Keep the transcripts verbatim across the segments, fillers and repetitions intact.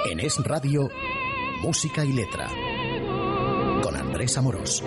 En Es Radio, Música y Letra, con Andrés Amorós.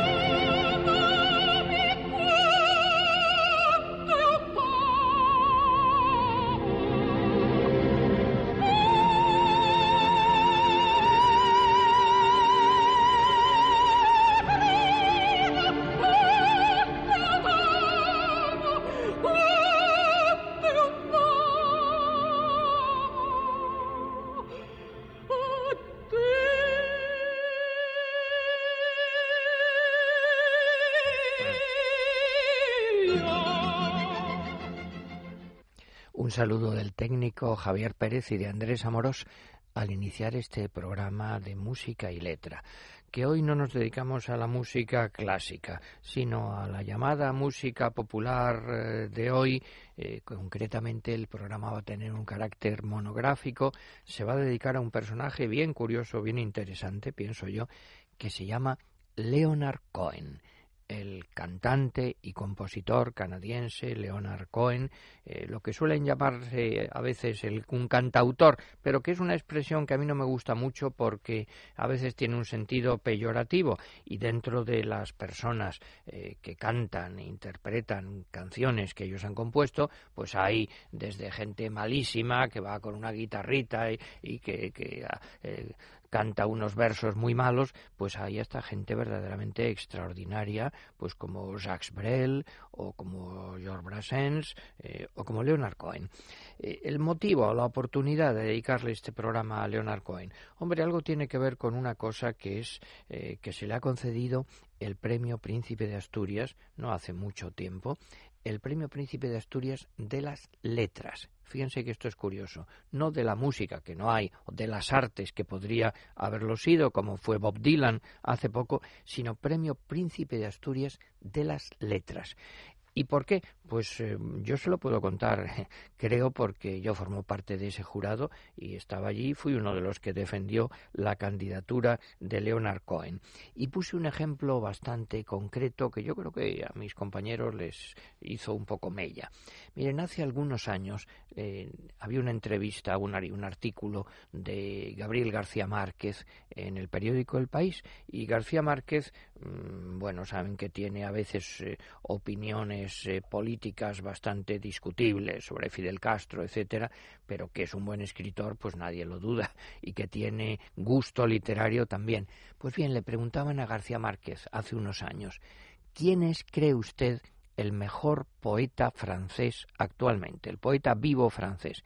Un saludo del técnico Javier Pérez y de Andrés Amorós al iniciar este programa de música y letra, que hoy no nos dedicamos a la música clásica, sino a la llamada música popular de hoy. Eh, concretamente el programa va a tener un carácter monográfico, se va a dedicar a un personaje bien curioso, bien interesante, pienso yo, que se llama Leonard Cohen. El cantante y compositor canadiense Leonard Cohen, eh, lo que suelen llamarse a veces el, un cantautor, pero que es una expresión que a mí no me gusta mucho porque a veces tiene un sentido peyorativo, y dentro de las personas eh, que cantan e interpretan canciones que ellos han compuesto, pues hay desde gente malísima que va con una guitarrita y, y que... que eh, canta unos versos muy malos, pues hay hasta gente verdaderamente extraordinaria, pues como Jacques Brel, o como Georges Brassens, eh, o como Leonard Cohen. Eh, el motivo o la oportunidad de dedicarle este programa a Leonard Cohen, hombre, algo tiene que ver con una cosa que es eh, que se le ha concedido el Premio Príncipe de Asturias, no hace mucho tiempo, el Premio Príncipe de Asturias de las Letras. Fíjense que esto es curioso, no de la música, que no hay, o de las artes, que podría haberlo sido, como fue Bob Dylan hace poco, sino Premio Príncipe de Asturias de las Letras. ¿Y por qué? Pues eh, yo se lo puedo contar, creo, porque yo formo parte de ese jurado y estaba allí, fui uno de los que defendió la candidatura de Leonard Cohen. Y puse un ejemplo bastante concreto que yo creo que a mis compañeros les hizo un poco mella. Miren, hace algunos años eh, había una entrevista, un, un artículo de Gabriel García Márquez en el periódico El País, y García Márquez, mmm, bueno, saben que tiene a veces eh, opiniones Eh, políticas bastante discutibles sobre Fidel Castro, etcétera, pero que es un buen escritor, pues nadie lo duda, y que tiene gusto literario también. Pues bien, le preguntaban a García Márquez hace unos años, ¿quién es, cree usted, el mejor poeta francés actualmente, el poeta vivo francés?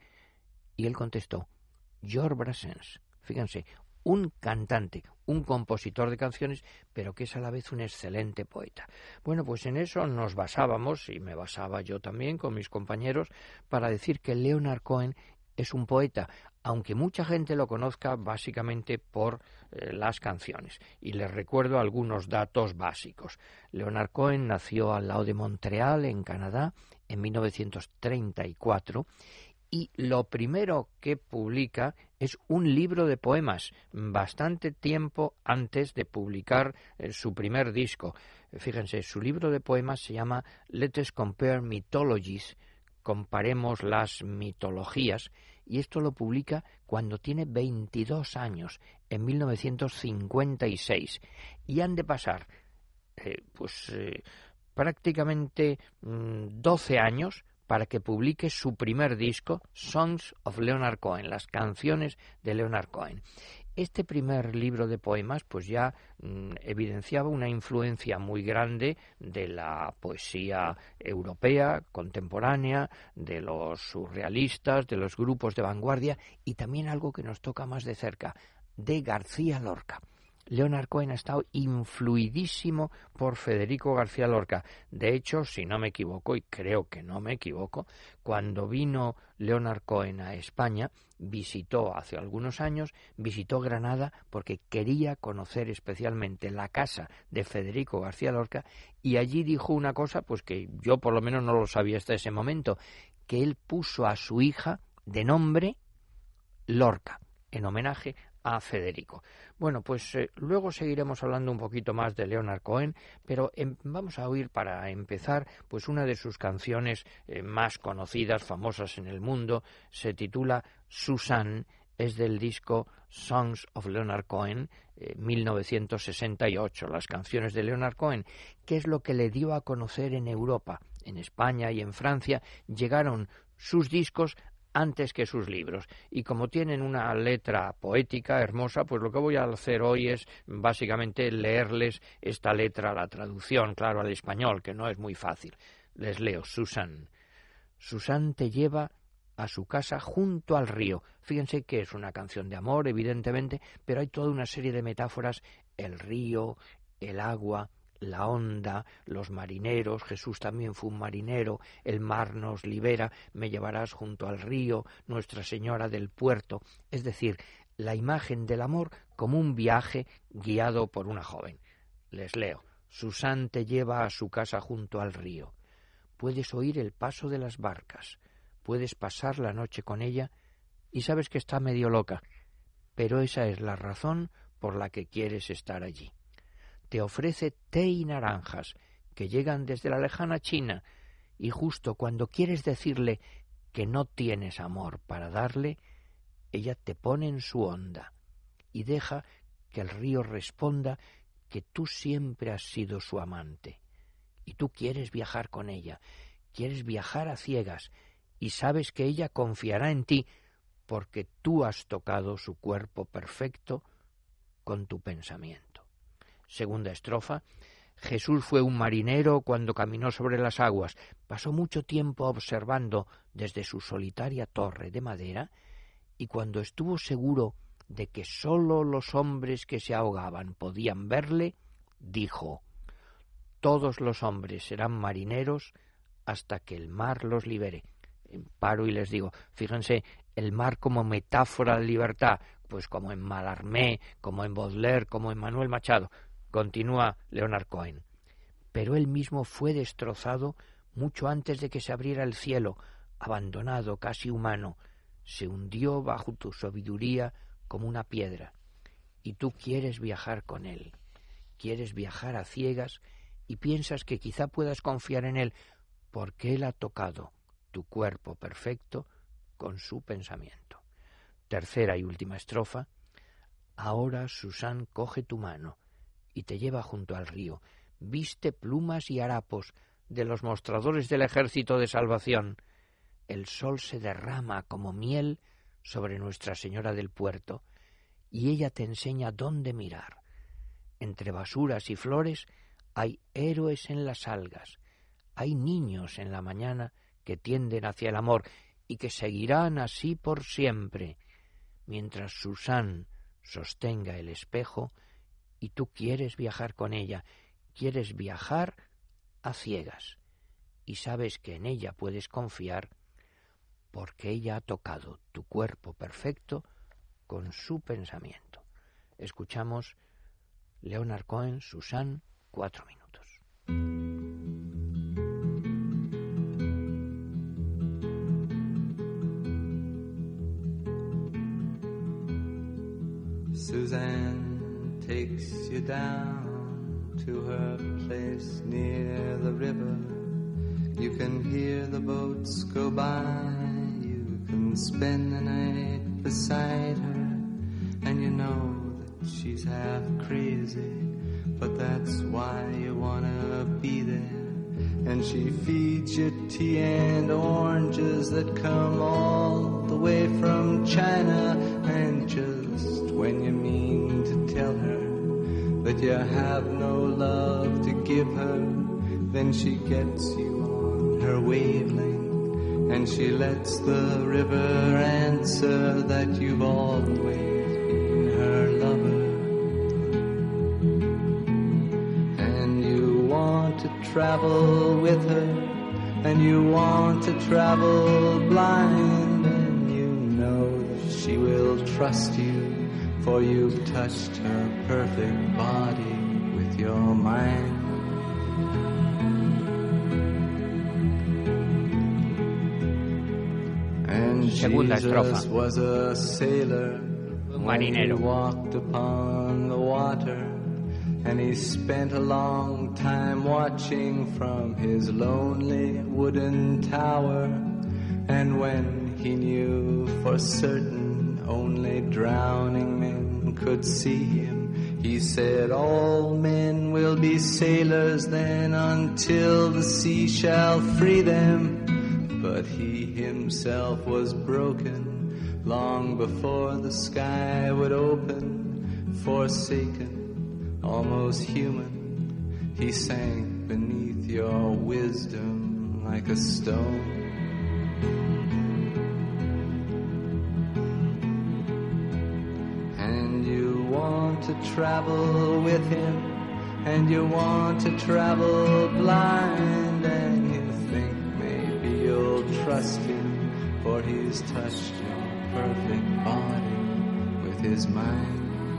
Y él contestó, Georges Brassens. Fíjense, un cantante, un compositor de canciones, pero que es a la vez un excelente poeta. Bueno, pues en eso nos basábamos, y me basaba yo también con mis compañeros, para decir que Leonard Cohen es un poeta, aunque mucha gente lo conozca básicamente por eh, las canciones. Y les recuerdo algunos datos básicos. Leonard Cohen nació al lado de Montreal, en Canadá, en mil novecientos treinta y cuatro, y lo primero que publica es un libro de poemas, bastante tiempo antes de publicar eh, su primer disco. Fíjense, su libro de poemas se llama Let us compare mythologies, comparemos las mitologías, y esto lo publica cuando tiene veintidós años, en mil novecientos cincuenta y seis, y han de pasar eh, pues eh, prácticamente mmm, doce años para que publique su primer disco, Songs of Leonard Cohen, las canciones de Leonard Cohen. Este primer libro de poemas pues ya mmm, evidenciaba una influencia muy grande de la poesía europea contemporánea, de los surrealistas, de los grupos de vanguardia, y también algo que nos toca más de cerca, de García Lorca. Leonard Cohen ha estado influidísimo por Federico García Lorca. De hecho, si no me equivoco, y creo que no me equivoco, cuando vino Leonard Cohen a España, visitó hace algunos años, visitó Granada porque quería conocer especialmente la casa de Federico García Lorca, y allí dijo una cosa pues que yo por lo menos no lo sabía hasta ese momento, que él puso a su hija de nombre Lorca, en homenaje a Federico. Bueno, pues eh, luego seguiremos hablando un poquito más de Leonard Cohen, pero em, vamos a oír para empezar pues una de sus canciones eh, más conocidas, famosas en el mundo. Se titula Suzanne, es del disco Songs of Leonard Cohen, eh, mil novecientos sesenta y ocho, las canciones de Leonard Cohen, que es lo que le dio a conocer en Europa. En España y en Francia llegaron sus discos antes que sus libros, y como tienen una letra poética hermosa, pues lo que voy a hacer hoy es básicamente leerles esta letra, la traducción, claro, al español, que no es muy fácil. Les leo. Susan. Susan te lleva a su casa junto al río. Fíjense que es una canción de amor, evidentemente, pero hay toda una serie de metáforas: el río, el agua, la onda, los marineros. Jesús también fue un marinero. El mar nos libera. Me llevarás junto al río. Nuestra Señora del Puerto. Es decir, la imagen del amor como un viaje guiado por una joven. Les leo. Susan te lleva a su casa junto al río. Puedes oír el paso de las barcas. Puedes pasar la noche con ella y sabes que está medio loca, pero esa es la razón por la que quieres estar allí. Te ofrece té y naranjas que llegan desde la lejana China, y justo cuando quieres decirle que no tienes amor para darle, ella te pone en su onda y deja que el río responda que tú siempre has sido su amante. Y tú quieres viajar con ella, quieres viajar a ciegas, y sabes que ella confiará en ti porque tú has tocado su cuerpo perfecto con tu pensamiento. Segunda estrofa. Jesús fue un marinero cuando caminó sobre las aguas. Pasó mucho tiempo observando desde su solitaria torre de madera, y cuando estuvo seguro de que sólo los hombres que se ahogaban podían verle, dijo: todos los hombres serán marineros hasta que el mar los libere. Paro y les digo, fíjense, el mar como metáfora de libertad, pues como en Mallarmé, como en Baudelaire, como en Manuel Machado. Continúa Leonard Cohen. Pero él mismo fue destrozado mucho antes de que se abriera el cielo, abandonado, casi humano. Se hundió bajo tu sabiduría como una piedra. Y tú quieres viajar con él. Quieres viajar a ciegas y piensas que quizá puedas confiar en él, porque él ha tocado tu cuerpo perfecto con su pensamiento. Tercera y última estrofa. Ahora Susan coge tu mano y te lleva junto al río. Viste plumas y harapos de los mostradores del Ejército de Salvación. El sol se derrama como miel sobre Nuestra Señora del Puerto, y ella te enseña dónde mirar. Entre basuras y flores hay héroes en las algas, hay niños en la mañana que tienden hacia el amor y que seguirán así por siempre, mientras Susan sostenga el espejo y tú quieres viajar con ella, quieres viajar a ciegas, y sabes que en ella puedes confiar porque ella ha tocado tu cuerpo perfecto con su pensamiento. Escuchamos Leonard Cohen, Susan, cuatro minutos. Suzanne takes you down to her place near the river. You can hear the boats go by. You can spend the night beside her. And you know that she's half crazy, but that's why you wanna be there. And she feeds you tea and oranges that come all the way from China. And just when you mean to tell her that you have no love to give her, then she gets you on her wavelength, and she lets the river answer that you've always been her lover. And you want to travel with her, and you want to travel blind, and you know that she will trust you, for you've touched her perfect body with your mind. And Segunda Jesus was a sailor, un marinero. when he walked upon the water, and he spent a long time watching from his lonely wooden tower. And when he knew for certain only drowning men could see him. He said, all men will be sailors then until the sea shall free them. But he himself was broken long before the sky would open. Forsaken, almost human, he sank beneath your wisdom like a stone. And you want to travel with him, and you want to travel blind, and you think maybe you'll trust him, for he's touched your perfect body with his mind.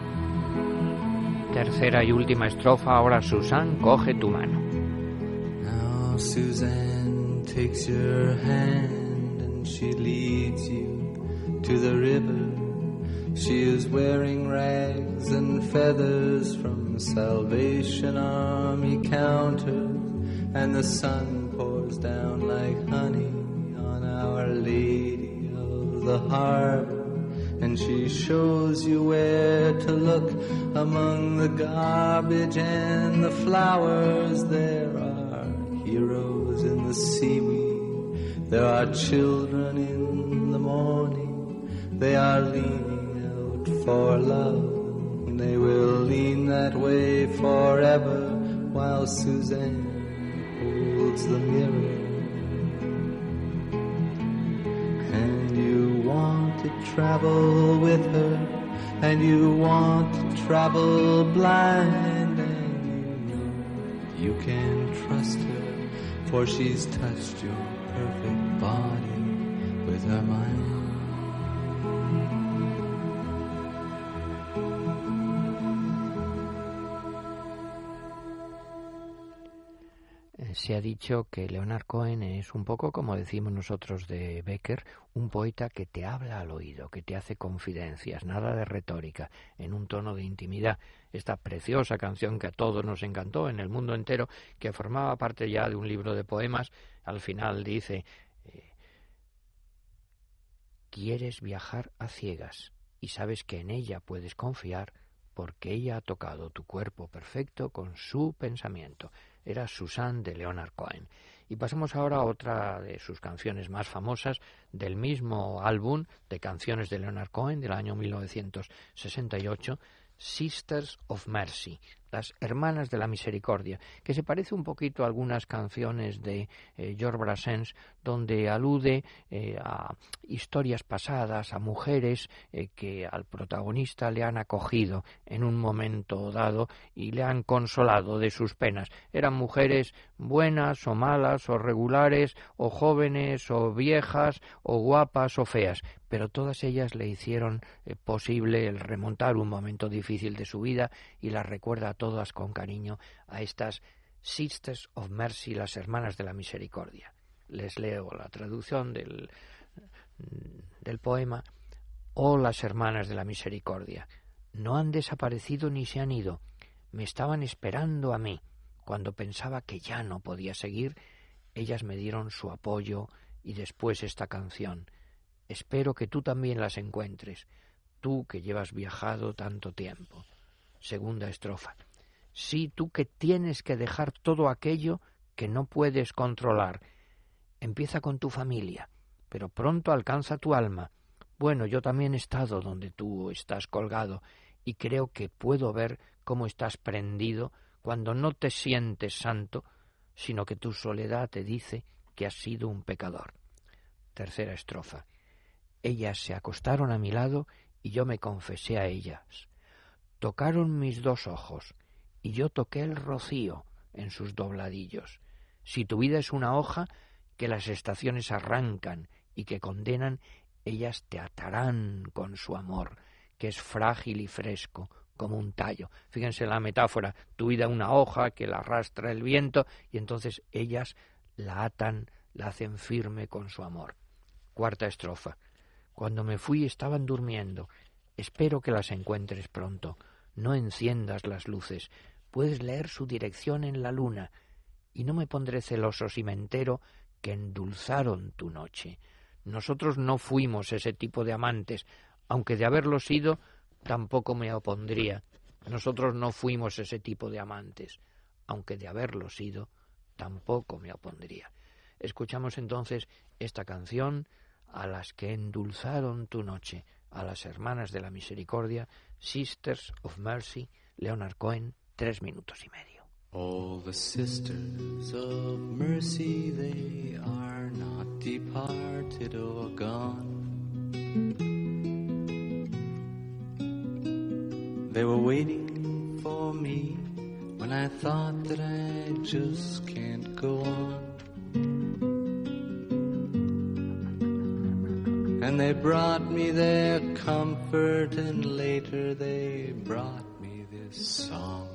Tercera y última estrofa, ahora Suzanne, coge tu mano. Now Suzanne takes your hand and she leads you to the river. She is wearing rags and feathers from Salvation Army counters, and the sun pours down like honey on Our Lady of the Harbor. And she shows you where to look among the garbage and the flowers. There are heroes in the seaweed. There are children in the morning. They are leaning out for love. They will lean that way forever while Suzanne holds the mirror. To travel with her, and you want to travel blind, and you know you can trust her, for she's touched your perfect body with her mind. Se ha dicho que Leonard Cohen es un poco, como decimos nosotros de Becker, un poeta que te habla al oído, que te hace confidencias, nada de retórica, en un tono de intimidad. Esta preciosa canción que a todos nos encantó en el mundo entero, que formaba parte ya de un libro de poemas, al final dice, eh, quieres viajar a ciegas y sabes que en ella puedes confiar porque ella ha tocado tu cuerpo perfecto con su pensamiento. Era Suzanne de Leonard Cohen. Y pasamos ahora a otra de sus canciones más famosas del mismo álbum de canciones de Leonard Cohen del año mil novecientos sesenta y ocho, Sisters of Mercy, las Hermanas de la Misericordia, que se parece un poquito a algunas canciones de eh, Georges Brassens, donde alude eh, a historias pasadas, a mujeres eh, que al protagonista le han acogido en un momento dado y le han consolado de sus penas. Eran mujeres buenas o malas o regulares o jóvenes o viejas o guapas o feas, pero todas ellas le hicieron eh, posible el remontar un momento difícil de su vida y las recuerda a todas con cariño a estas Sisters of Mercy, las Hermanas de la Misericordia. Les leo la traducción del, del poema. Oh, las Hermanas de la Misericordia, no han desaparecido ni se han ido, me estaban esperando a mí. Cuando pensaba que ya no podía seguir, ellas me dieron su apoyo y después esta canción. Espero que tú también las encuentres, tú que llevas viajado tanto tiempo. Segunda estrofa. Sí, tú que tienes que dejar todo aquello que no puedes controlar. Empieza con tu familia, pero pronto alcanza tu alma. Bueno, yo también he estado donde tú estás colgado y creo que puedo ver cómo estás prendido cuando no te sientes santo, sino que tu soledad te dice que has sido un pecador. Tercera estrofa. Ellas se acostaron a mi lado y yo me confesé a ellas. Tocaron mis dos ojos y yo toqué el rocío en sus dobladillos. Si tu vida es una hoja que las estaciones arrancan y que condenan, ellas te atarán con su amor, que es frágil y fresco como un tallo. Fíjense la metáfora, tu vida una hoja que la arrastra el viento y entonces ellas la atan, la hacen firme con su amor. Cuarta estrofa. Cuando me fui estaban durmiendo. Espero que las encuentres pronto. No enciendas las luces. Puedes leer su dirección en la luna. Y no me pondré celoso si me entero que endulzaron tu noche. Nosotros no fuimos ese tipo de amantes, aunque de haberlo sido, tampoco me opondría. Nosotros no fuimos ese tipo de amantes, aunque de haberlo sido, tampoco me opondría. Escuchamos entonces esta canción, A las que endulzaron tu noche, a las hermanas de la misericordia, Sisters of Mercy, Leonard Cohen, tres minutos y medio. All the sisters of mercy, they are not departed or gone. They were waiting for me when I thought that I just can't go on. And they brought me their comfort, and later they brought me this song.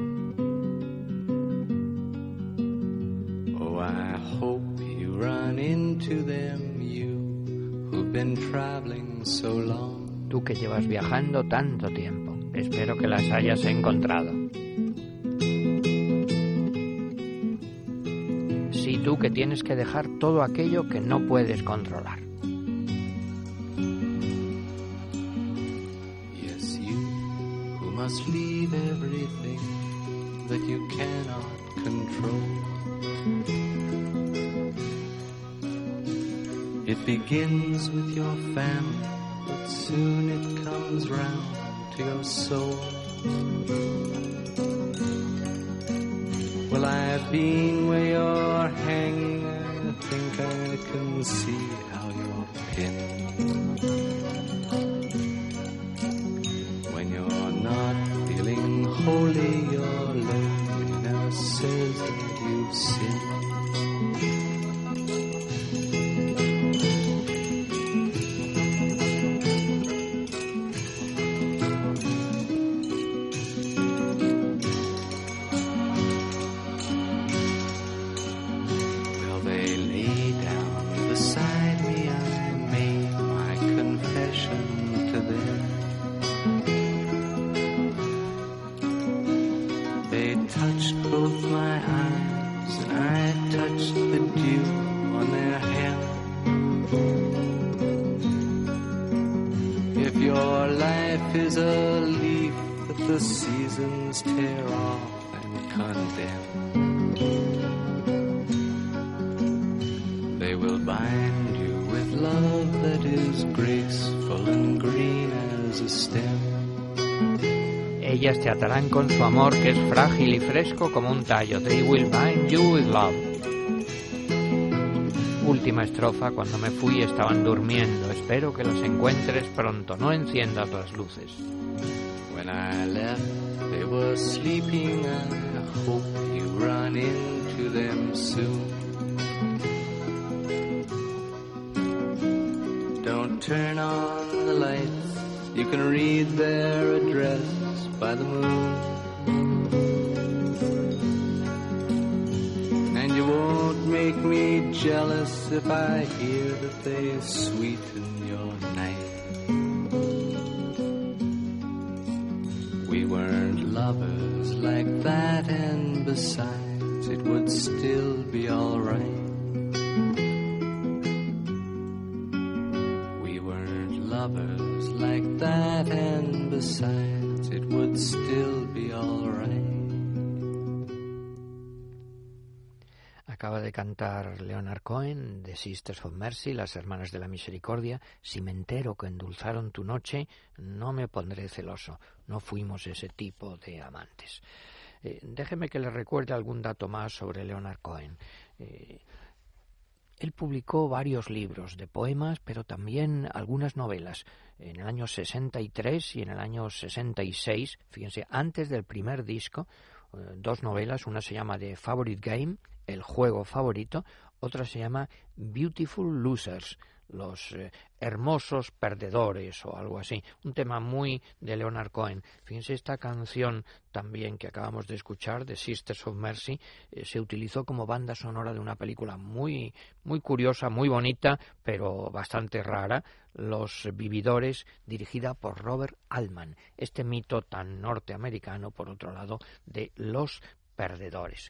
Oh, I hope you run into them, you who've been traveling so long. Tú que llevas viajando tanto tiempo, espero que las hayas encontrado. Sí, tú que tienes que dejar todo aquello que no puedes controlar. Must leave everything that you cannot control. It begins with your family, but soon it comes round to your soul. Well, I've been where you're hanging, I think I can see how you're pinned. When you're not feeling holy, your loneliness says that you've sinned. Well, they lay down beside me, I made my confession to them. They touched both my eyes, and I touched the dew on their hair. If your life is a leaf that the seasons tear off and condemn, they will bind you with love that is graceful and green as a stem. Ellas te atarán con su amor que es frágil y fresco como un tallo. They will bind you with love. Última estrofa, cuando me fui estaban durmiendo. Espero que las encuentres pronto. No enciendas las luces. When I left, they were sleeping. I hope you run into them soon. Don't turn on the lights. You can read their address by the moon, and you won't make me jealous if I hear that they sweeten your night. We weren't lovers like that, and besides, it would still be alright. We weren't lovers like that, and besides, it would still be all right. Acaba de cantar Leonard Cohen de Sisters of Mercy, las hermanas de la misericordia. Si me entero que endulzaron tu noche, no me pondré celoso. No fuimos ese tipo de amantes. Eh, déjeme que le recuerde algún dato más sobre Leonard Cohen. Eh, Él publicó varios libros de poemas, pero también algunas novelas. En el año sesenta y tres y en el año sesenta y seis, fíjense, antes del primer disco, eh, dos novelas. Una se llama The Favorite Game, el juego favorito. Otra se llama Beautiful Losers, los eh, hermosos perdedores o algo así. Un tema muy de Leonard Cohen. Fíjense, esta canción también que acabamos de escuchar, de Sisters of Mercy, eh, se utilizó como banda sonora de una película muy, muy curiosa, muy bonita, pero bastante rara, Los Vividores, dirigida por Robert Altman. Este mito tan norteamericano, por otro lado, de los perdedores.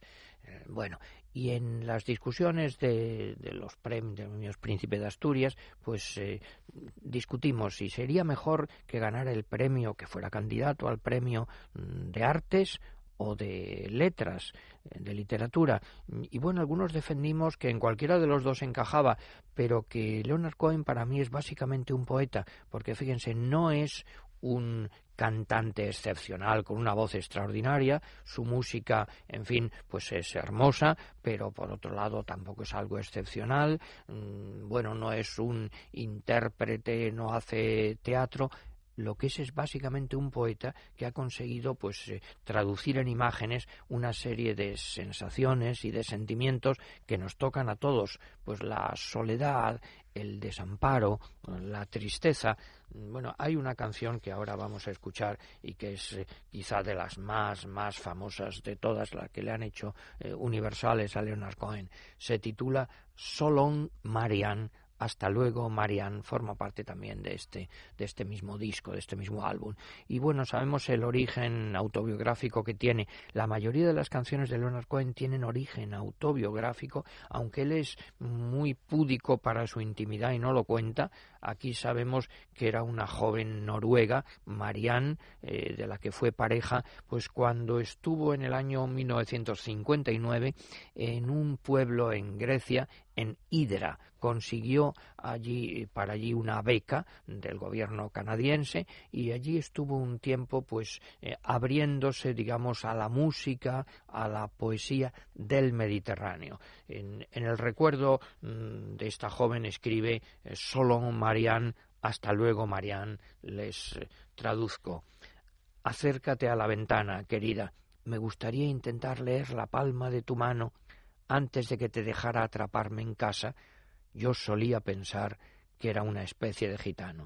Eh, bueno, y en las discusiones de, de los premios Príncipe de Asturias, pues eh, discutimos si sería mejor que ganara el premio, que fuera candidato al premio de artes o de letras, de literatura. Y bueno, algunos defendimos que en cualquiera de los dos encajaba, pero que Leonard Cohen para mí es básicamente un poeta, porque fíjense, no es un cantante excepcional con una voz extraordinaria, su música, en fin, pues es hermosa, pero por otro lado tampoco es algo excepcional, bueno, no es un intérprete, no hace teatro. Lo que es es básicamente un poeta que ha conseguido pues eh, traducir en imágenes una serie de sensaciones y de sentimientos que nos tocan a todos, pues la soledad, el desamparo, la tristeza. Bueno, hay una canción que ahora vamos a escuchar y que es eh, quizá de las más, más famosas de todas, las que le han hecho eh, universales a Leonard Cohen. Se titula So Long, Marianne. Hasta luego, Marianne, forma parte también de este, de este mismo disco, de este mismo álbum. Y bueno, sabemos el origen autobiográfico que tiene. La mayoría de las canciones de Leonard Cohen tienen origen autobiográfico, aunque él es muy púdico para su intimidad y no lo cuenta. Aquí sabemos que era una joven noruega, Marianne, eh, de la que fue pareja, pues cuando estuvo en el año mil novecientos cincuenta y nueve en un pueblo en Grecia, en Hydra, consiguió allí para allí una beca del gobierno canadiense y allí estuvo un tiempo pues eh, abriéndose, digamos, a la música, a la poesía del Mediterráneo. En, en el recuerdo mmm, de esta joven escribe eh, So long, Marianne, hasta luego, Marianne, les eh, traduzco. Acércate a la ventana, querida, me gustaría intentar leer la palma de tu mano. Antes de que te dejara atraparme en casa, yo solía pensar que era una especie de gitano.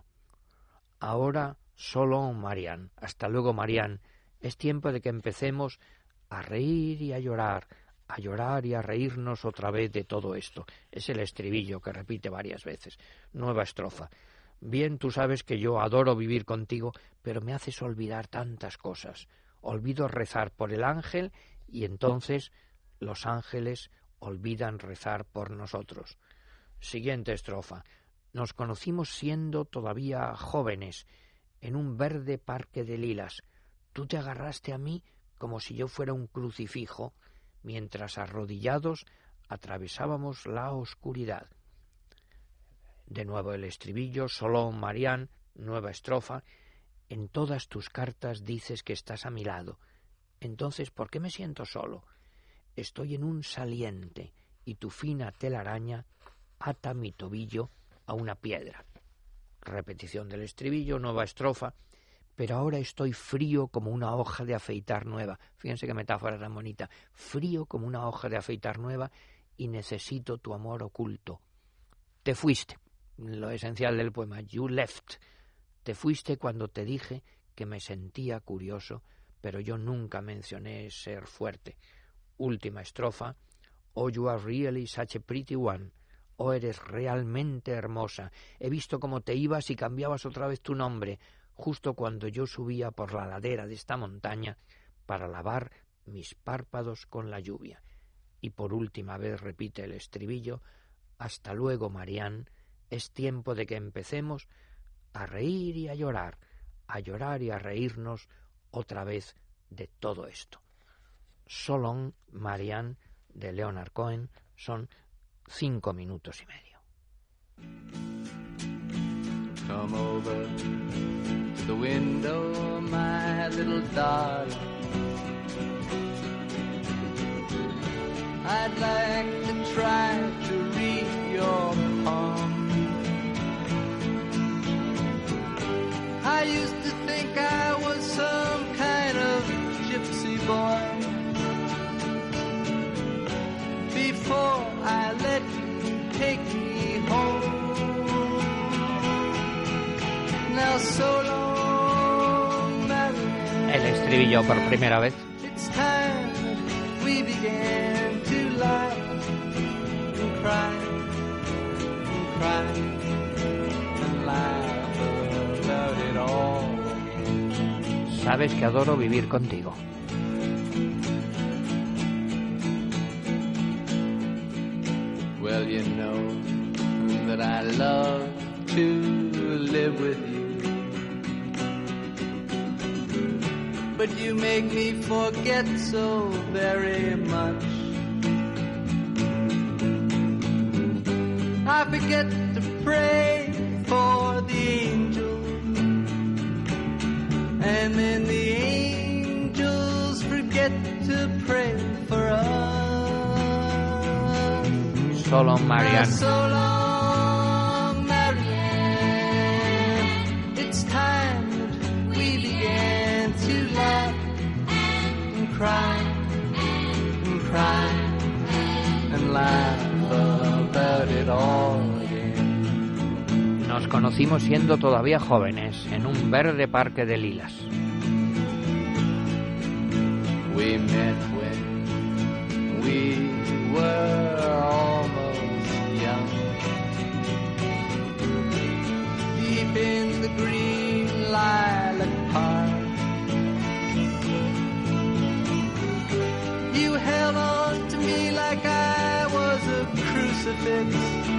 Ahora, solo Marianne. Hasta luego, Marianne. Es tiempo de que empecemos a reír y a llorar, a llorar y a reírnos otra vez de todo esto. Es el estribillo que repite varias veces. Nueva estrofa. Bien, tú sabes que yo adoro vivir contigo, pero me haces olvidar tantas cosas. Olvido rezar por el ángel y entonces los ángeles olvidan rezar por nosotros. Siguiente estrofa. Nos conocimos siendo todavía jóvenes, en un verde parque de lilas. Tú te agarraste a mí como si yo fuera un crucifijo, mientras arrodillados atravesábamos la oscuridad. De nuevo el estribillo. Solo Marianne, nueva estrofa. En todas tus cartas dices que estás a mi lado. Entonces, ¿por qué me siento solo? Estoy en un saliente y tu fina telaraña ata mi tobillo a una piedra. Repetición del estribillo, nueva estrofa. Pero ahora estoy frío como una hoja de afeitar nueva. Fíjense qué metáfora tan bonita. Frío como una hoja de afeitar nueva y necesito tu amor oculto. Te fuiste. Lo esencial del poema. You left. Te fuiste cuando te dije que me sentía curioso, pero yo nunca mencioné ser fuerte. Última estrofa. Oh, you are really such a pretty one. Oh, eres realmente hermosa. He visto cómo te ibas y cambiabas otra vez tu nombre, justo cuando yo subía por la ladera de esta montaña para lavar mis párpados con la lluvia. Y por última vez repite el estribillo. Hasta luego, Marianne. Es tiempo de que empecemos a reír y a llorar, a llorar y a reírnos otra vez de todo esto. So long, Marianne, de Leonard Cohen, son cinco minutos y medio. Come over to the window, my little darling. I'd like to try to read your palm. I used to think I was some kind of gypsy boy before I let you take me home. Now so long, Marianne. El estribillo por primera vez. It's time we began to laugh and cry and cry and laugh about it all. Sabes que adoro vivir contigo. love to live with you. But you make me forget so very much. I forget to pray for the angels, and then the angels forget to pray for us. Solo Marianne. So long, Marianne. It's time that we began to laugh and cry and cry and laugh about it all again. Nos conocimos siendo todavía jóvenes en un verde parque de lilas. We met when we were almost young, deep in the green lilac park. You held on to me like I was a crucifix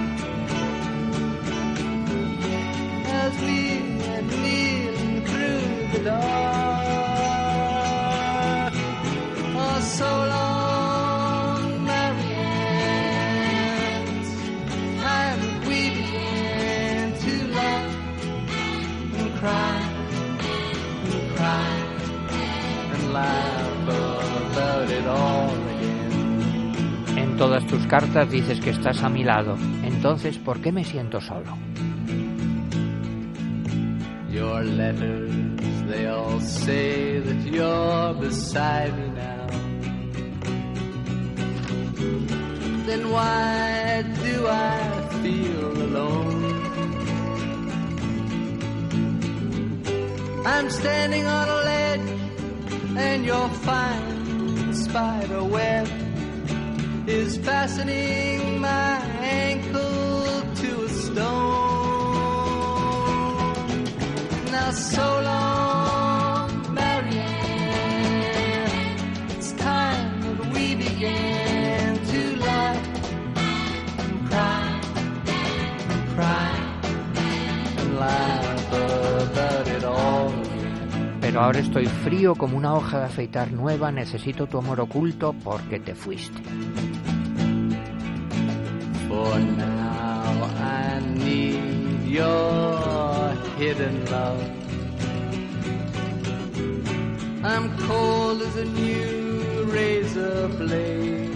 as we were kneeling through the dark. Oh, so long, Marianne. It's time that we began to laugh and cry and cry and laugh about it all again. En todas tus cartas dices que estás a mi lado. Entonces, ¿por qué me siento solo? Your letters, they all say that you're beside me now. Then why do I feel alone? I'm standing on a ledge and your fine spider web is fastening my ankle to a stone. Now so long, Marianne. It's time that we began to laugh and cry and cry and laugh about it all. Pero ahora estoy frío como una hoja de afeitar nueva. Necesito tu amor oculto porque te fuiste. For now I need your hidden love. I'm cold as a new razor blade.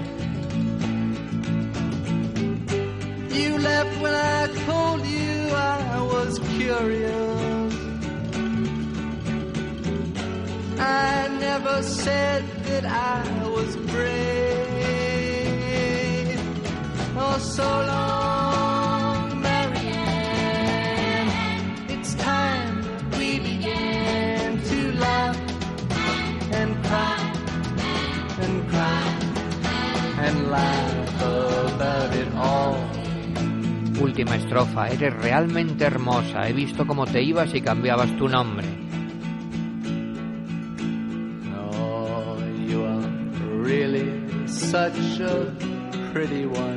You left when I told you I was curious. I never said that I was brave. Oh, so long, Marianne. It's time that we began to laugh and cry and cry and laugh about it all. Última estrofa. Eres realmente hermosa. He visto cómo te ibas y cambiabas tu nombre. Oh, you are really such a pretty one.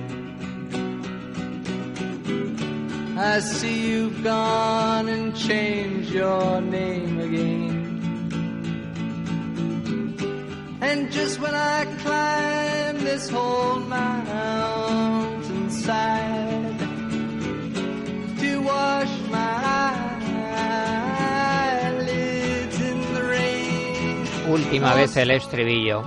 I see you've gone and changed your name again. And just when I climb this whole mountainside to wash my eyelids in the rain. Última vez el estribillo.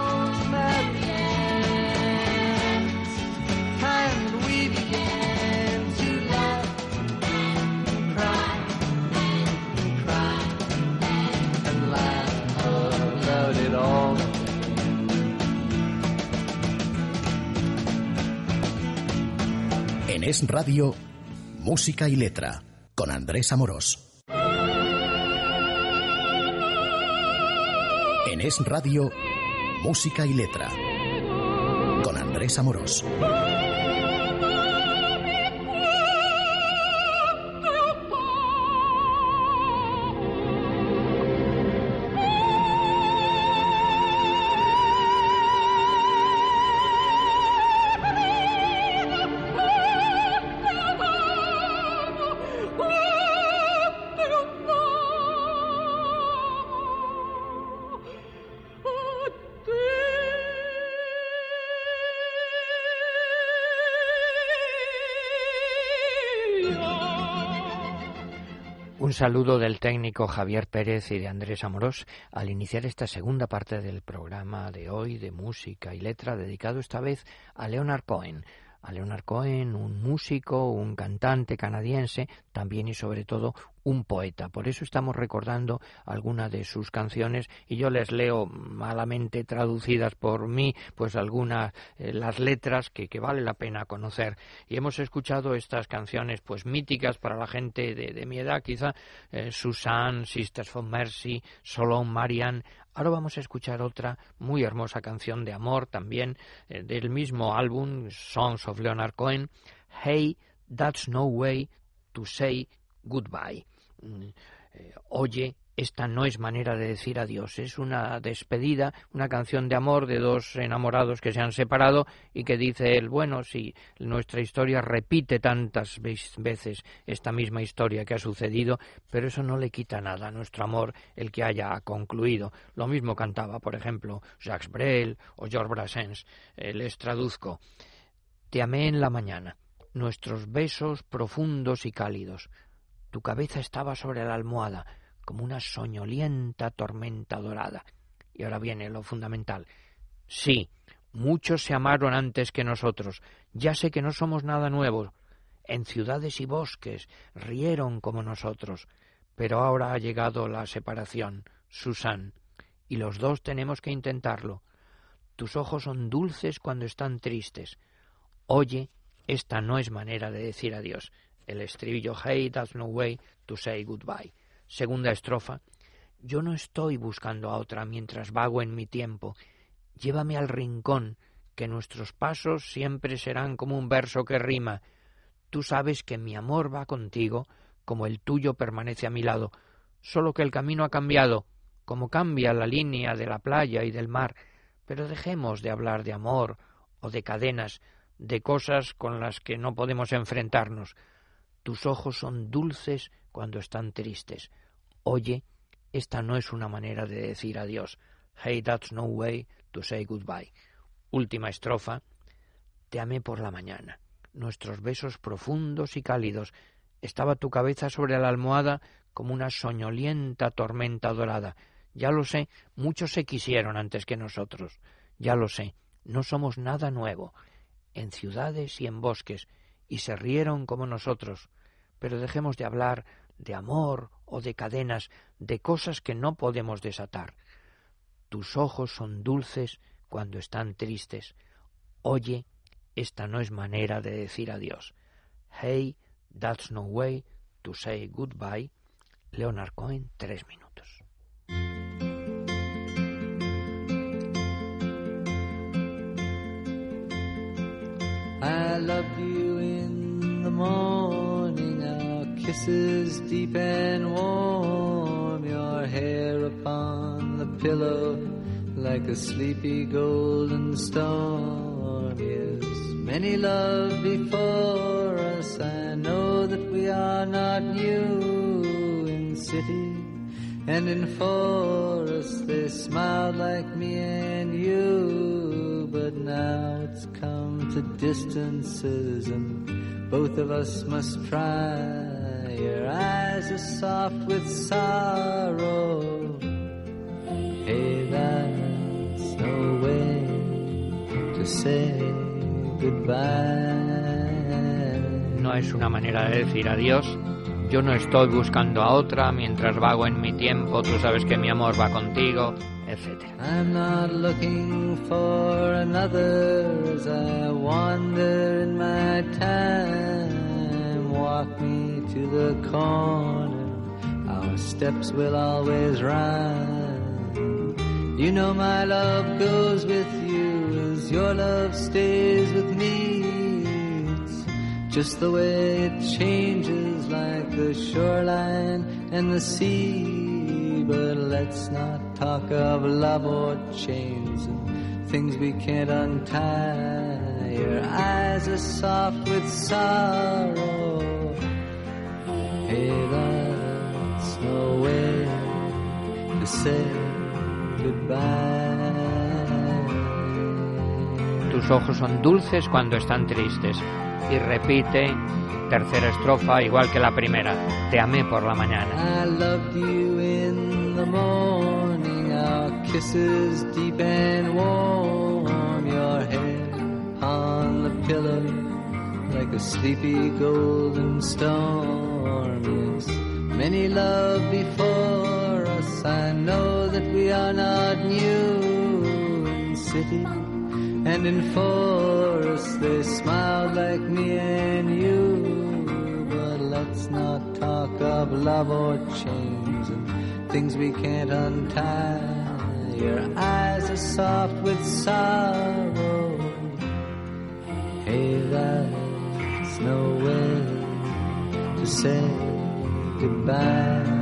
En Es Radio, Música y Letra, con Andrés Amorós. En Es Radio, Música y Letra, con Andrés Amorós. Un saludo del técnico Javier Pérez y de Andrés Amorós al iniciar esta segunda parte del programa de hoy de música y letra, dedicado esta vez a Leonard Cohen. A Leonard Cohen, un músico, un cantante canadiense, también y sobre todo un poeta. Por eso estamos recordando algunas de sus canciones y yo les leo malamente traducidas por mí, pues algunas, eh, las letras que, que vale la pena conocer. Y hemos escuchado estas canciones pues míticas para la gente de, de mi edad, quizá eh, Suzanne, Sisters for Mercy, Solon, Marianne. Ahora vamos a escuchar otra muy hermosa canción de amor también eh, del mismo álbum, Songs of Leonard Cohen, Hey, That's No Way to Say Goodbye. Mm, eh, oye, esta no es manera de decir adiós, es una despedida, una canción de amor de dos enamorados que se han separado y que dice él, bueno, si nuestra historia repite tantas veces esta misma historia que ha sucedido, pero eso no le quita nada a nuestro amor el que haya concluido. Lo mismo cantaba, por ejemplo, Jacques Brel o Georges Brassens. Eh, les traduzco. Te amé en la mañana, nuestros besos profundos y cálidos. Tu cabeza estaba sobre la almohada, como una soñolienta tormenta dorada. Y ahora viene lo fundamental. Sí, muchos se amaron antes que nosotros. Ya sé que no somos nada nuevo. En ciudades y bosques rieron como nosotros. Pero ahora ha llegado la separación, Susan, y los dos tenemos que intentarlo. Tus ojos son dulces cuando están tristes. Oye, esta no es manera de decir adiós. El estribillo, hey, that's no way to say goodbye. Segunda estrofa. Yo no estoy buscando a otra mientras vago en mi tiempo. Llévame al rincón, que nuestros pasos siempre serán como un verso que rima. Tú sabes que mi amor va contigo, como el tuyo permanece a mi lado. Solo que el camino ha cambiado, como cambia la línea de la playa y del mar. Pero dejemos de hablar de amor o de cadenas, de cosas con las que no podemos enfrentarnos. Tus ojos son dulces cuando están tristes. Oye, esta no es una manera de decir adiós. Hey, that's no way to say goodbye. Última estrofa. Te amé por la mañana. Nuestros besos profundos y cálidos. Estaba tu cabeza sobre la almohada como una soñolienta tormenta dorada. Ya lo sé, muchos se quisieron antes que nosotros. Ya lo sé, no somos nada nuevo. En ciudades y en bosques, y se rieron como nosotros. Pero dejemos de hablar de amor o de cadenas, de cosas que no podemos desatar. Tus ojos son dulces cuando están tristes. Oye, esta no es manera de decir adiós. Hey, that's no way to say goodbye. Leonard Cohen, tres minutos. I loved you in the morning, our kisses deep and warm, your hair upon the pillow like a sleepy golden storm. Yes, many love before us, I know that we are not new. In city and in forest they smiled like me and you, but now it's come to distances and both of us must try. Your eyes are soft with sorrow. Hey, that's no way to say goodbye. No es una manera de decir adiós. Yo no estoy buscando a otra mientras vago en mi tiempo. Tú sabes que mi amor va contigo, etcétera. I'm not looking for another as I wander in my time. Walk me to the corner, our steps will always rhyme. You know my love goes with you as your love stays with me. It's just the way it changes like the shoreline and the sea. But let's not talk of love or chains and things we can't untie. Your eyes are soft with sorrow. Hey, that's no way to say goodbye. Tus ojos son dulces cuando están tristes. Y repite, tercera estrofa igual que la primera. Te amé por la mañana. I loved you in the morning, our kisses deep and warm, your hair on the pillow like a sleepy golden storm. Yes, many love before us, I know that we are not new in city and in forest, they smiled like me and you. But let's not talk of love or chains and things we can't untie. Your eyes are soft with sorrow. Hey, there's no way to say goodbye.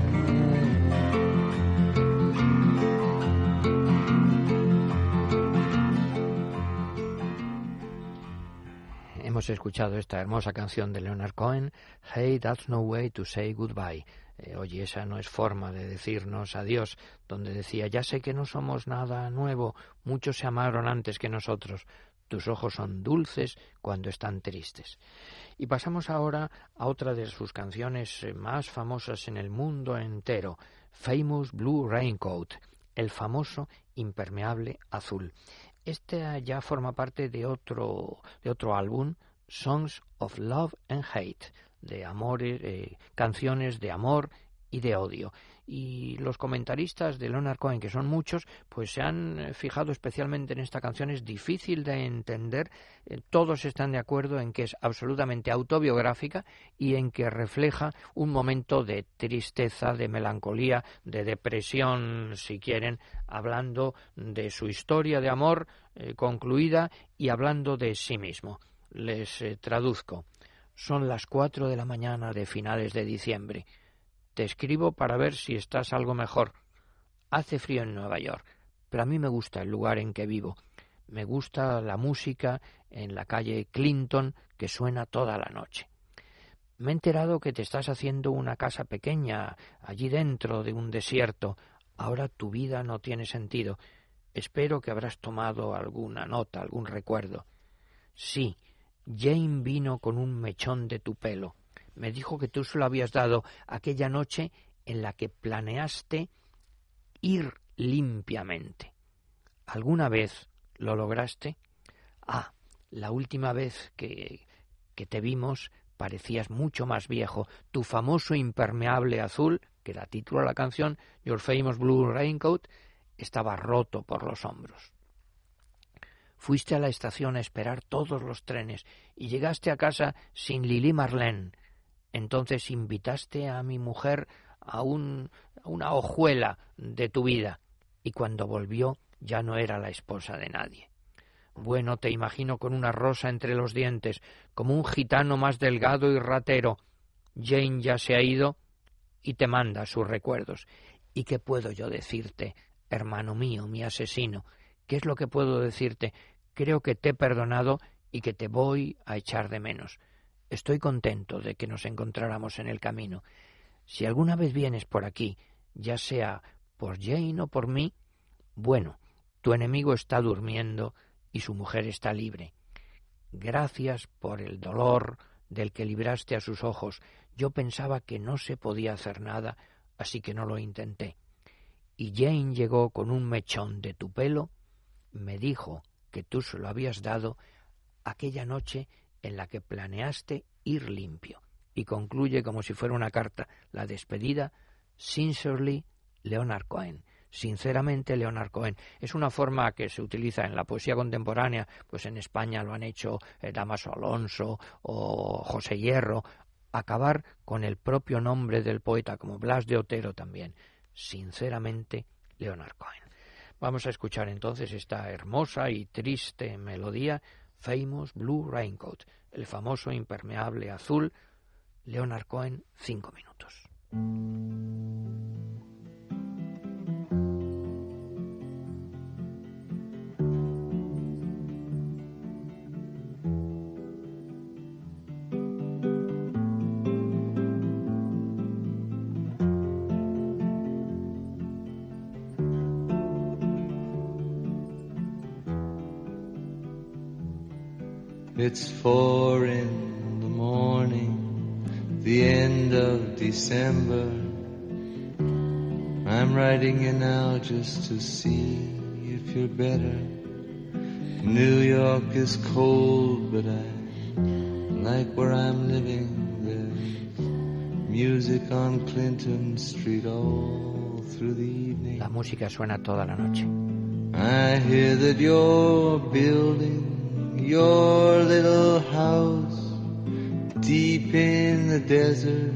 Hemos escuchado esta hermosa canción de Leonard Cohen, Hey, That's No Way to Say Goodbye. Eh, oye, esa no es forma de decirnos adiós, donde decía, ya sé que no somos nada nuevo, muchos se amaron antes que nosotros, tus ojos son dulces cuando están tristes. Y pasamos ahora a otra de sus canciones más famosas en el mundo entero, Famous Blue Raincoat, el famoso impermeable azul. Este ya forma parte de otro, de otro álbum, Songs of Love and Hate, de amores, eh, canciones de amor y de odio. Y los comentaristas de Leonard Cohen, que son muchos, pues se han fijado especialmente en esta canción. Es difícil de entender, eh, todos están de acuerdo en que es absolutamente autobiográfica y en que refleja un momento de tristeza, de melancolía, de depresión, si quieren, hablando de su historia de amor eh, concluida y hablando de sí mismo. Les eh, traduzco. Son las cuatro de la mañana de finales de diciembre. Te escribo para ver si estás algo mejor. Hace frío en Nueva York, pero a mí me gusta el lugar en que vivo. Me gusta la música en la calle Clinton que suena toda la noche. Me he enterado que te estás haciendo una casa pequeña allí dentro de un desierto. Ahora tu vida no tiene sentido. Espero que habrás tomado alguna nota, algún recuerdo. Sí, Jane vino con un mechón de tu pelo. Me dijo que tú se lo habías dado aquella noche en la que planeaste ir limpiamente. ¿Alguna vez lo lograste? Ah, la última vez que, que te vimos parecías mucho más viejo. Tu famoso impermeable azul, que da título a la canción, Your Famous Blue Raincoat, estaba roto por los hombros. Fuiste a la estación a esperar todos los trenes y llegaste a casa sin Lili Marlene. Entonces invitaste a mi mujer a, un, a una hojuela de tu vida y cuando volvió ya no era la esposa de nadie. Bueno, te imagino con una rosa entre los dientes, como un gitano más delgado y ratero. Jane ya se ha ido y te manda sus recuerdos. ¿Y qué puedo yo decirte, hermano mío, mi asesino? ¿Qué es lo que puedo decirte? Creo que te he perdonado y que te voy a echar de menos. Estoy contento de que nos encontráramos en el camino. Si alguna vez vienes por aquí, ya sea por Jane o por mí, bueno, tu enemigo está durmiendo y su mujer está libre. Gracias por el dolor del que libraste a sus ojos. Yo pensaba que no se podía hacer nada, así que no lo intenté. Y Jane llegó con un mechón de tu pelo, me dijo que tú se lo habías dado aquella noche en la que planeaste ir limpio. Y concluye como si fuera una carta, la despedida, Sincerely, Leonard Cohen. Sinceramente, Leonard Cohen. Es una forma que se utiliza en la poesía contemporánea, pues en España lo han hecho eh, Dámaso Alonso o José Hierro, acabar con el propio nombre del poeta, como Blas de Otero también. Sinceramente, Leonard Cohen. Vamos a escuchar entonces esta hermosa y triste melodía, Famous Blue Raincoat, el famoso impermeable azul, Leonard Cohen, cinco minutos. It's four in the morning the end of December. I'm writing you now just to see if you're better. New York is cold, but I like where I'm living. There's music on Clinton Street all through the evening. La música suena toda la noche. I hear that you're building your little house deep in the desert.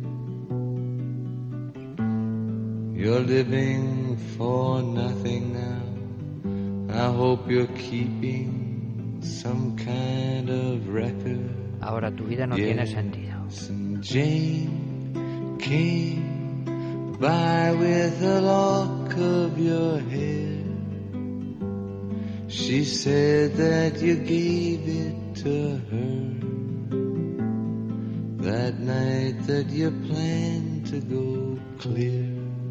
You're living for nothing now. I hope you're keeping some kind of record. Ahora tu vida no Yes, tiene sentido. and Jane came by with a lock of your hair. She said that you gave it to her that night that you planned to go clear.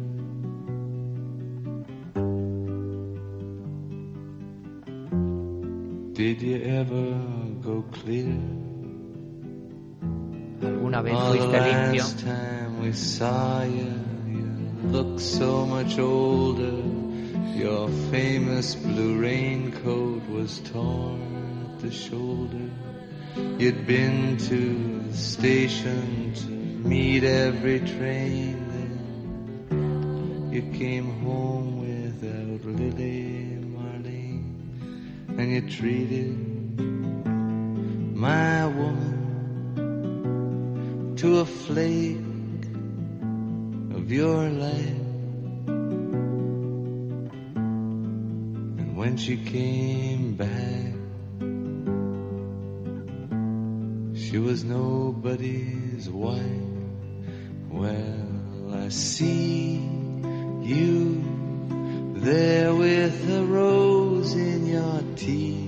Did you ever go clear? ¿Alguna vez Oh, the fuiste limpio? last time we saw you, you looked so much older. Your famous blue raincoat was torn at the shoulder. You'd been to the station to meet every train. Then you came home without Lily Marlene, and you treated my woman to a flake of your life. And when she came back, she was nobody's wife. Well, I see you there with a rose in your teeth.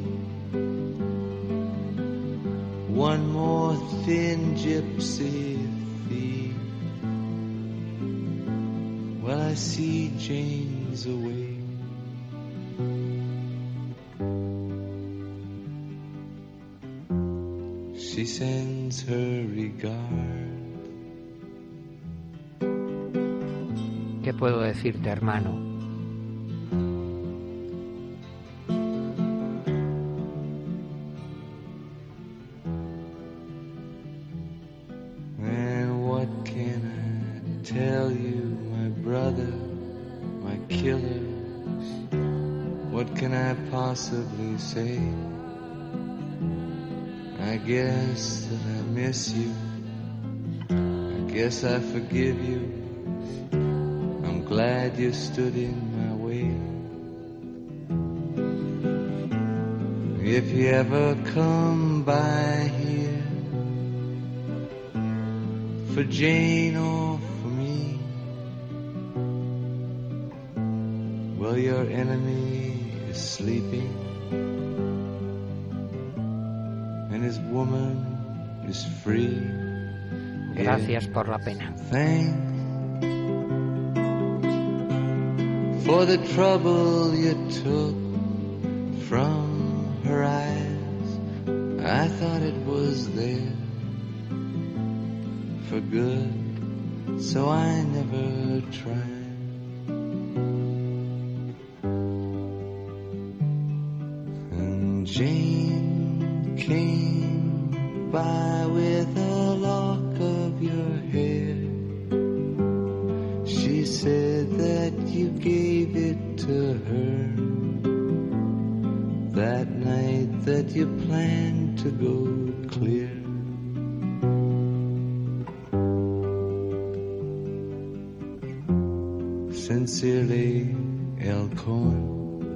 One more thin gypsy thief. Well, I see Jane's away. She sends her regard. ¿Qué puedo decirte, hermano? And what can I tell you, my brother, my killer? What can I possibly say? I guess that I miss you. I guess I forgive you. I'm glad you stood in my way. If you ever come by here for Jane or for me, well, your enemy is sleeping and his woman is free. Gracias por la pena. Thanks for the trouble you took from her eyes. I thought it was there for good, so I never tried. And Jane came by with a lock of your hair. She said that you gave it to her that night that you planned to go clear. Sincerely, El Cohen.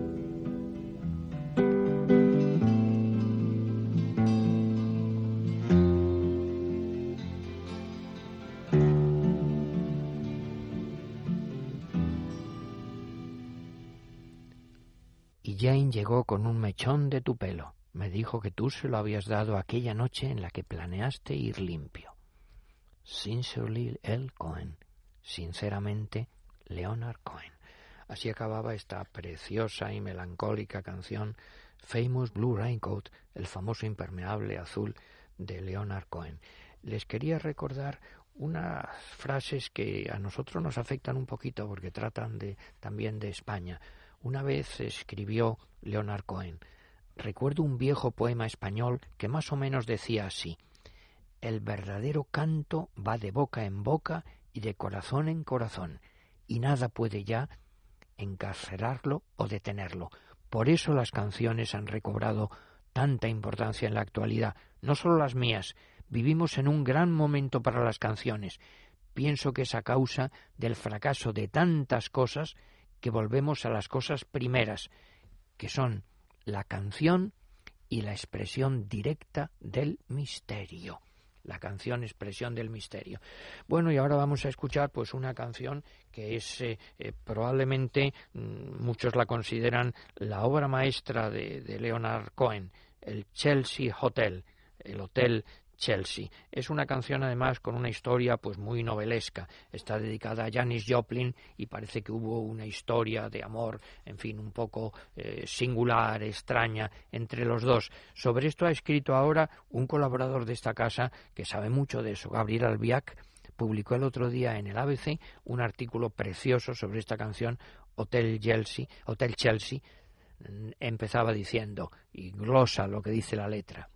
Y Jane llegó con un mechón de tu pelo. Me dijo que tú se lo habías dado aquella noche en la que planeaste ir limpio. Sincerely, El Cohen. Sinceramente, Leonard Cohen. Así acababa esta preciosa y melancólica canción Famous Blue Raincoat, el famoso impermeable azul de Leonard Cohen. les quería recordar unas frases que a nosotros nos afectan un poquito porque tratan de, también de España. Una vez escribió Leonard Cohen: recuerdo un viejo poema español que más o menos decía así: el verdadero canto va de boca en boca y de corazón en corazón, y nada puede ya encarcelarlo o detenerlo. Por eso las canciones han recobrado tanta importancia en la actualidad, no solo las mías. Vivimos en un gran momento para las canciones. Pienso que es a causa del fracaso de tantas cosas que volvemos a las cosas primeras, que son la canción y la expresión directa del misterio. La canción, expresión del misterio. Bueno, y ahora vamos a escuchar pues una canción que es eh, eh, probablemente mmm, muchos la consideran la obra maestra de, de Leonard Cohen, el Chelsea Hotel, el Hotel Chelsea. Es una canción además con una historia pues muy novelesca. Está dedicada a Janis Joplin y parece que hubo una historia de amor, en fin, un poco eh, singular, extraña entre los dos. Sobre esto ha escrito ahora un colaborador de esta casa que sabe mucho de eso, Gabriel Albiac. Publicó el otro día en el A B C un artículo precioso sobre esta canción, Hotel Chelsea. Hotel Chelsea. Empezaba diciendo, y glosa lo que dice la letra: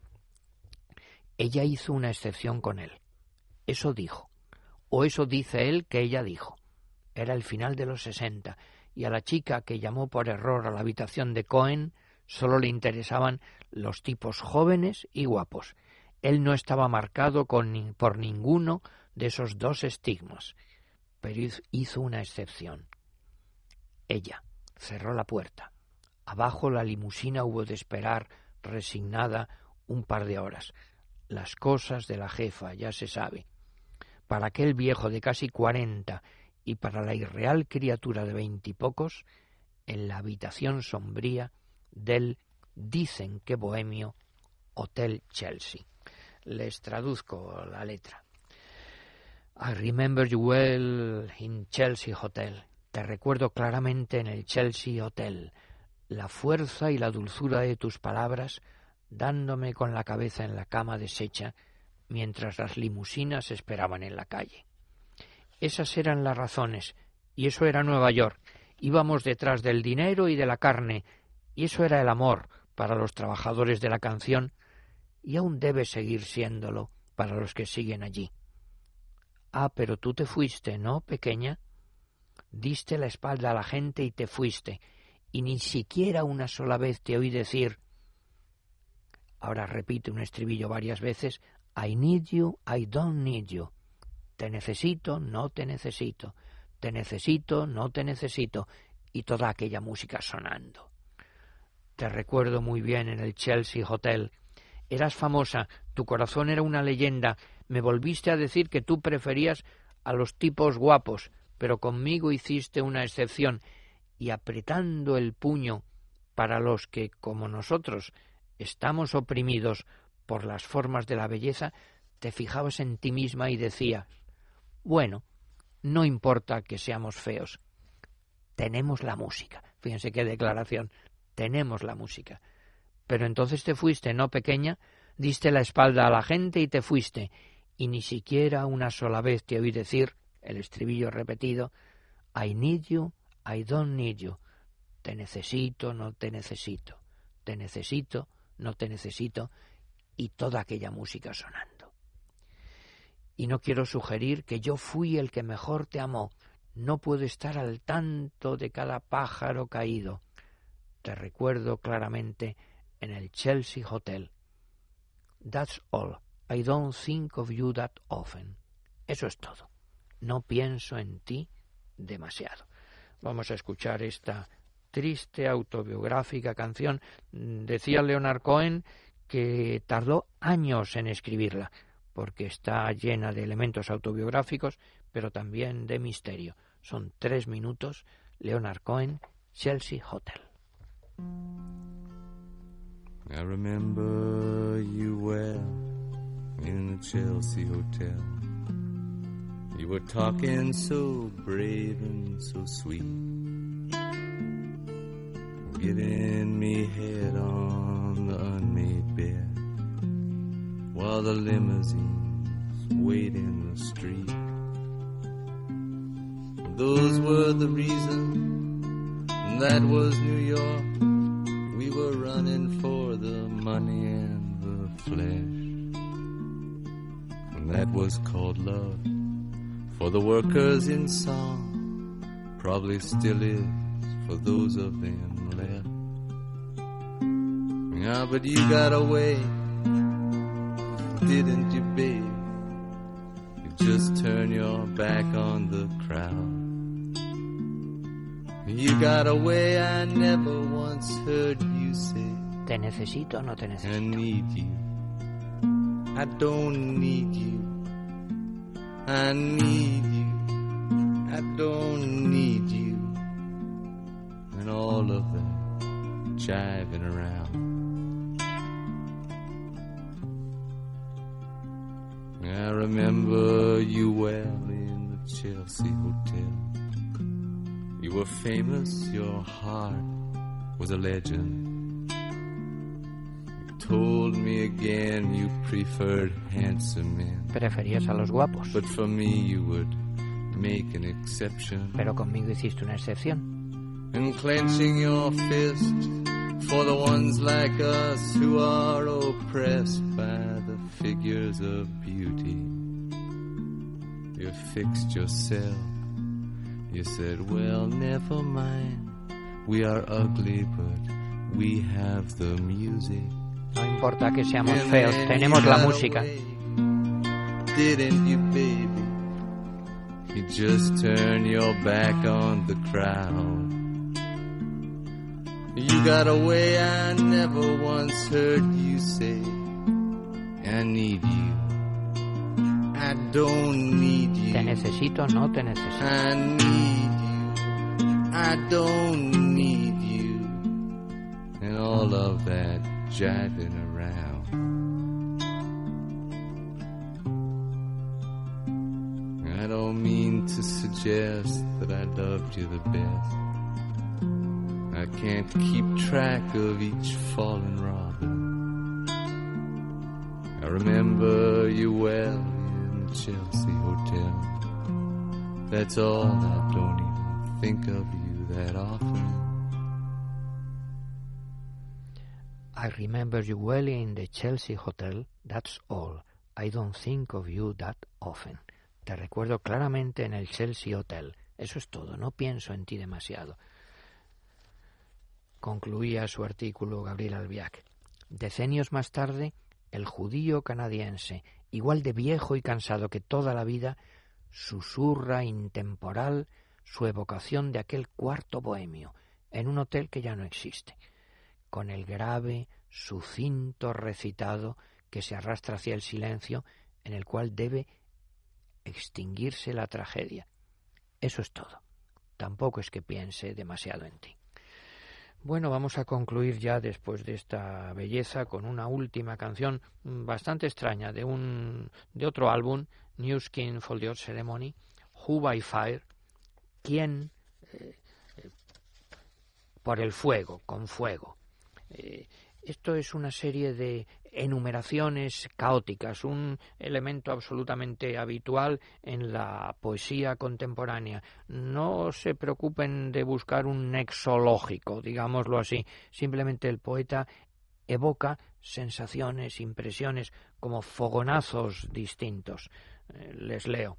ella hizo una excepción con él. Eso dijo. O eso dice él que ella dijo. Era el final de los sesenta, y a la chica que llamó por error a la habitación de Cohen solo le interesaban los tipos jóvenes y guapos. Él no estaba marcado con, por ninguno de esos dos estigmas, pero hizo una excepción. Ella cerró la puerta. Abajo la limusina hubo de esperar, resignada, un par de horas. Las cosas de la jefa, ya se sabe. Para aquel viejo de casi cuarenta y para la irreal criatura de veintipocos, en la habitación sombría del, dicen que bohemio, Hotel Chelsea. Les traduzco la letra. I remember you well in Chelsea Hotel. Te recuerdo claramente en el Chelsea Hotel. La fuerza y la dulzura de tus palabras dándome con la cabeza en la cama deshecha mientras las limusinas esperaban en la calle. Esas eran las razones, y eso era Nueva York. Íbamos detrás del dinero y de la carne, y eso era el amor para los trabajadores de la canción, y aún debe seguir siéndolo para los que siguen allí. Ah, pero tú te fuiste, ¿no, pequeña? Diste la espalda a la gente y te fuiste, y ni siquiera una sola vez te oí decir. Ahora repite un estribillo varias veces: I need you, I don't need you. Te necesito, no te necesito. Te necesito, no te necesito. Y toda aquella música sonando. Te recuerdo muy bien en el Chelsea Hotel. Eras famosa, tu corazón era una leyenda. Me volviste a decir que tú preferías a los tipos guapos, pero conmigo hiciste una excepción. Y apretando el puño para los que, como nosotros, estamos oprimidos por las formas de la belleza, te fijabas en ti misma y decías: bueno, no importa que seamos feos, tenemos la música. Fíjense qué declaración, tenemos la música. Pero entonces te fuiste, ¿no, pequeña? Diste la espalda a la gente y te fuiste, y ni siquiera una sola vez te oí decir, el estribillo repetido, I need you, I don't need you. Te necesito, no te necesito. Te necesito, no te necesito, y toda aquella música sonando. Y no quiero sugerir que yo fui el que mejor te amó. No puedo estar al tanto de cada pájaro caído. Te recuerdo claramente en el Chelsea Hotel. That's all. I don't think of you that often. Eso es todo. No pienso en ti demasiado. Vamos a escuchar esta triste autobiográfica canción. Decía Leonard Cohen que tardó años en escribirla, porque está llena de elementos autobiográficos, pero también de misterio. Son tres minutos. Leonard Cohen, Chelsea Hotel. I remember you well in the Chelsea Hotel. You were talking so brave and so sweet, giving me head on the unmade bed, while the limousines wait in the street. Those were the reasons, that was New York. We were running for the money and the flesh. And that was called love for the workers in song, probably still is for those of them left. Yeah, but you got away, didn't you, babe? You just turn your back on the crowd. You got away, I never once heard you say, ¿te necesito o no te I necesito? need you, I don't need you, I need you, I don't need you, and all of that jiving around. I remember you well in the Chelsea Hotel. You were famous, your heart was a legend. You told me again you preferred handsome men, Preferías a los guapos, but for me you would make an exception. pero conmigo hiciste una excepción. And clenching your fist for the ones like us who are oppressed by the figures of beauty. You fixed yourself. You said, well, never mind. We are ugly, but we have the music. No importa que seamos And feos, then tenemos you la got música. away, didn't you, baby? You just turn your back on the crowd. You got away, I never once heard you say, I need you, I don't need you, ¿Te necesito o no te necesito? I need you, I don't need you, and all of that jiving around. I don't mean to suggest that I loved you the best. I can't keep track of each fallen robin. I remember you well in the Chelsea Hotel. That's all, I don't even think of you that often. I remember you well in the Chelsea Hotel, that's all. I don't think of you that often. Te recuerdo claramente en el Chelsea Hotel. Eso es todo, no pienso en ti demasiado. Concluía su artículo Gabriel Albiac. Decenios más tarde, el judío canadiense, igual de viejo y cansado que toda la vida, susurra intemporal su evocación de aquel cuarto bohemio, en un hotel que ya no existe, con el grave, sucinto recitado que se arrastra hacia el silencio en el cual debe extinguirse la tragedia. Eso es todo. Tampoco es que piense demasiado en ti. Bueno, vamos a concluir ya después de esta belleza con una última canción bastante extraña de un de otro álbum, New Skin for the Odd Ceremony, Who by Fire, ¿quién eh, eh, por el fuego, con fuego? Eh, esto es una serie de enumeraciones caóticas, un elemento absolutamente habitual en la poesía contemporánea. No se preocupen de buscar un nexo lógico, digámoslo así. Simplemente el poeta evoca sensaciones, impresiones, como fogonazos distintos. Eh, les leo.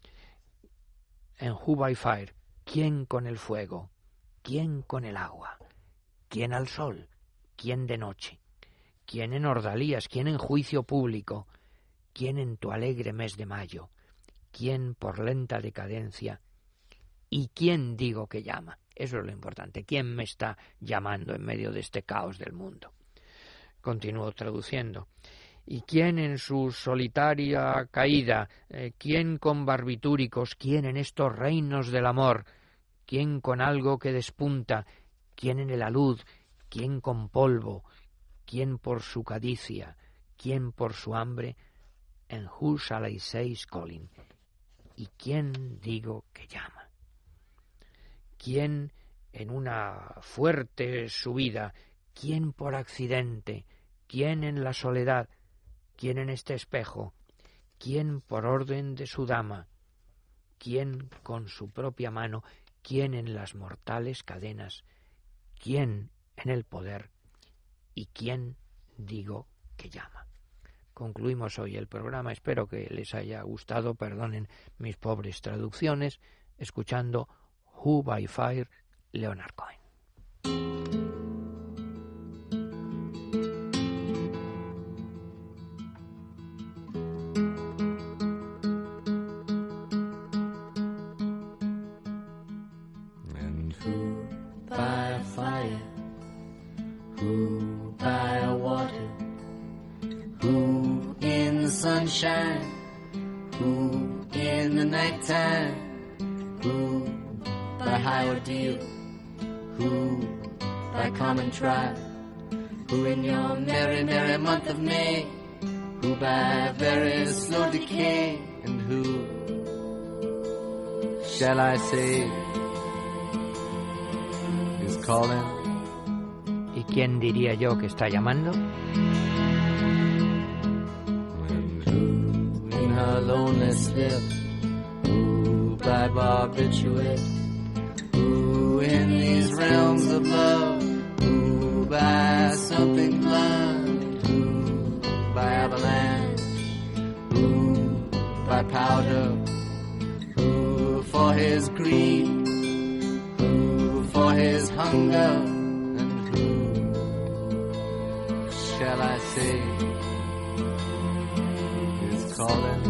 En Who by Fire, ¿quién con el fuego? ¿Quién con el agua? ¿Quién al sol? ¿Quién de noche? ¿Quién en ordalías? ¿Quién en juicio público? ¿Quién en tu alegre mes de mayo? ¿Quién por lenta decadencia? ¿Y quién digo que llama? Eso es lo importante. ¿Quién me está llamando en medio de este caos del mundo? Continúo traduciendo. ¿Y quién en su solitaria caída? Eh, ¿Quién con barbitúricos? ¿Quién en estos reinos del amor? ¿Quién con algo que despunta? ¿Quién en el alud? ¿Quién con polvo? ¿Quién por su cadicia? ¿Quién por su hambre? En who shall I say is calling? ¿Y quién digo que llama? ¿Quién en una fuerte subida? ¿Quién por accidente? ¿Quién en la soledad? ¿Quién en este espejo? quién por orden de su dama, quién con su propia mano, quién en las mortales cadenas, quién en el poder y quién digo que llama. Concluimos hoy el programa, espero que les haya gustado, perdonen mis pobres traducciones, escuchando Who by Fire, Leonard Cohen. And who by a fire, who by a water, who in the sunshine, who in the nighttime, who by high ordeal, who by common trial, who in your merry, merry month of May, who by very slow decay, and who shall I say is calling? ¿Y quién diría yo que está llamando? And who in her lonely slip, who by barbiturate, who in these realms of love, who by something blunt, who by avalanche, who by powder, who for his greed, who for his hunger, and who shall I say is calling?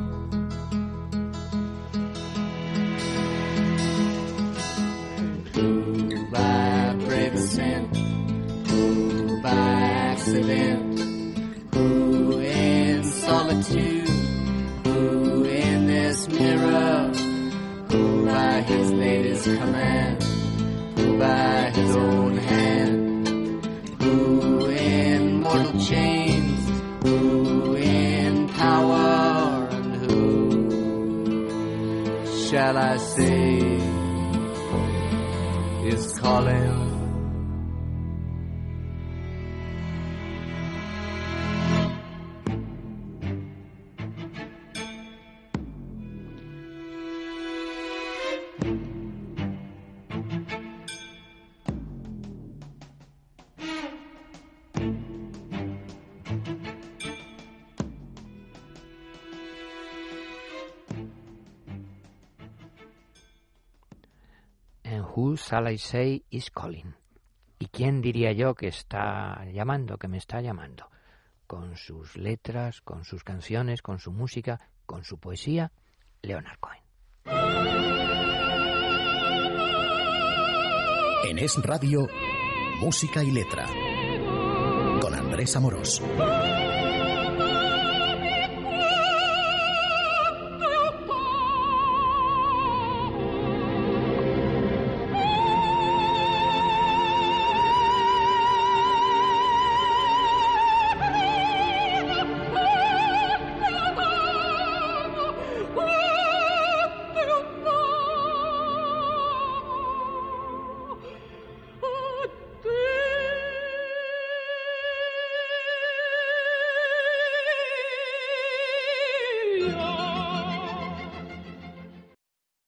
Who by brave ascent, who by accident, who in solitude, who in this mirror, who by his lady's command, who by his own hand, who in mortal chains, who in power, and who shall I say is calling? Who shall I say is calling? ¿Y quién diría yo que está llamando, que me está llamando? Con sus letras, con sus canciones, con su música, con su poesía, Leonard Cohen. En Es Radio, Música y Letra, con Andrés Amorós.